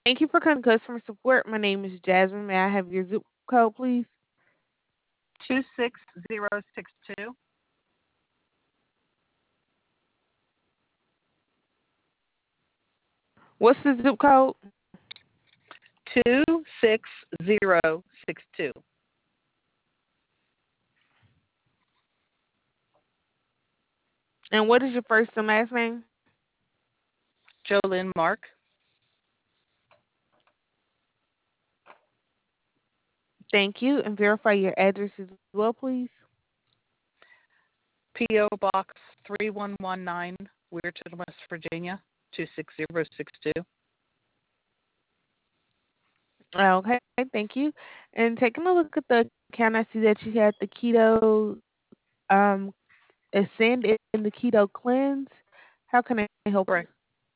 Thank you for coming to customer support. My name is Jasmine. May I have your zip code, please? 26062. What's the zip code? 26062. And what is your first and last name? Jolyn Mark. Thank you. And verify your address as well, please. P.O. Box 3119, Weirton, West Virginia, 26062. Okay, thank you. And taking a look at the account, I see that you had the keto ascend and the keto cleanse. How can I help you? Correct.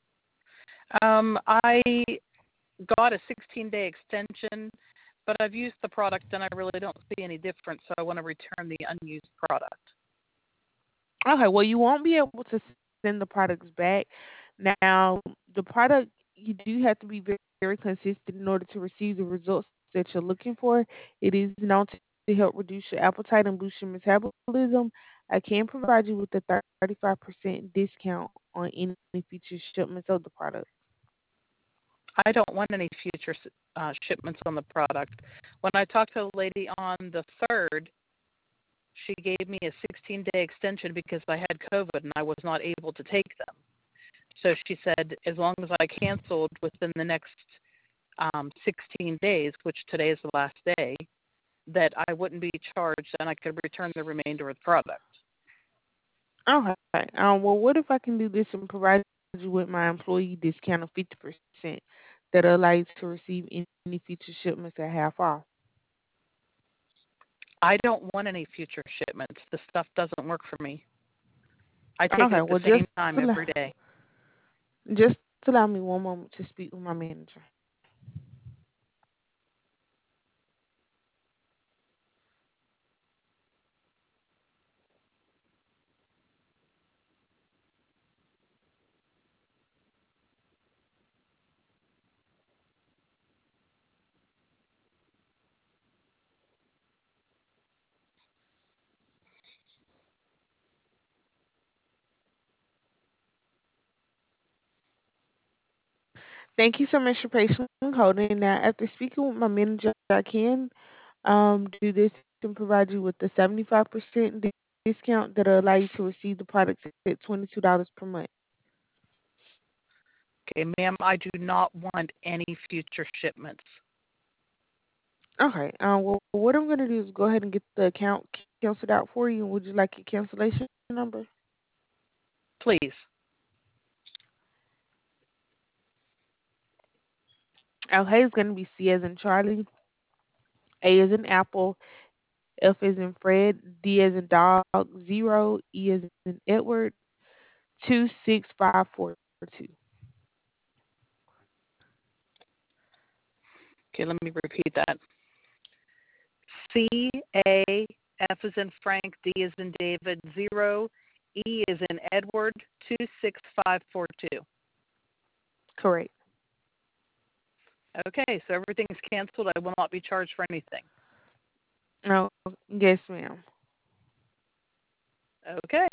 I got a 16-day extension, but I've used the product and I really don't see any difference, so I want to return the unused product. Okay, well, you won't be able to send the products back. Now, the product, you do have to be very, very consistent in order to receive the results that you're looking for. It is known to help reduce your appetite and boost your metabolism. I can provide you with a 35% discount on any future shipments of the product. I don't want any future shipments on the product. When I talked to the lady on the 3rd, she gave me a 16-day extension because I had COVID and I was not able to take them. So she said as long as I canceled within the next 16 days, which today is the last day, that I wouldn't be charged and I could return the remainder of the product. Okay. Well, what if I can do this and provide you with my employee discount of 50% that allows you to receive any future shipments at half off? I don't want any future shipments. The stuff doesn't work for me. I take it Okay. at the Well, same time allow, every day. just allow me one moment to speak with my manager. Thank you so much for patiently holding. Now, after speaking with my manager, I can do this and provide you with the 75% discount that will allow you to receive the products at $22 per month. Okay, ma'am, I do not want any future shipments. Okay. Well, what I'm going to do is go ahead and get the account canceled out for you. Would you like your cancellation number? Please. Okay, it's going to be C as in Charlie, A as in Apple, F as in Fred, D as in dog, 0, E as in Edward, 26542. Okay, let me repeat that. C A F is in Frank, D is in David, 0, E is in Edward, 26542. Correct. Okay, so everything's canceled. I will not be charged for anything. No, yes, ma'am. Okay.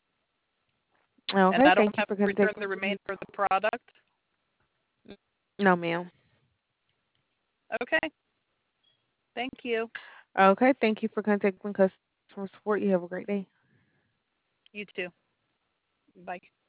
And Okay, I don't thank you have for to return contacting the me. remainder of the product. No, ma'am. Okay. Thank you. Okay, thank you for contacting customer support. You have a great day. You too. Bye.